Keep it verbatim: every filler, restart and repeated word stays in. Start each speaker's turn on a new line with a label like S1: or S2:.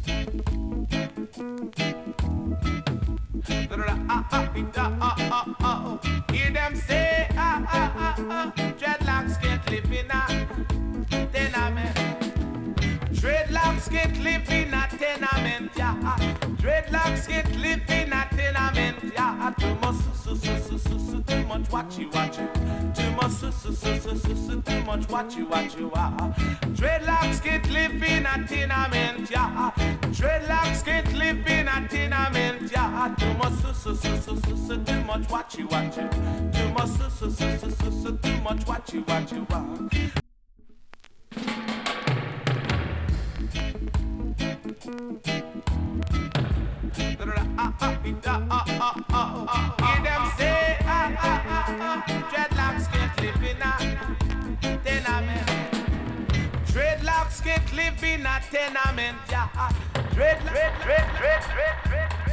S1: Hear them say, ah, ah, ah, ah, dreadlocks can't live in a tenement. Dreadlocks can't live in a tenement, yeah. Dreadlocks can't live in a tenement, yeah. Too much, su, su, su, su, su, too much watchy, watchy. Too much, su, su, su, su, su, su, too much watchy, watchy, ah. Dreadlocks can't live in a tenement, yeah. Dreadlocks can't live in a tenement, yeah. Too much, su, su, su, su, su, su, too much watchy, watchy. Too much, su, su, su, su, su, su, too much watchy, watchy, ah. Hear them say, ah, ah, ah, ah, dreadlocks can't live in a tenement. Dreadlocks can't live in a tenement, yeah. Dread, dread, dread, dread, dread, dread.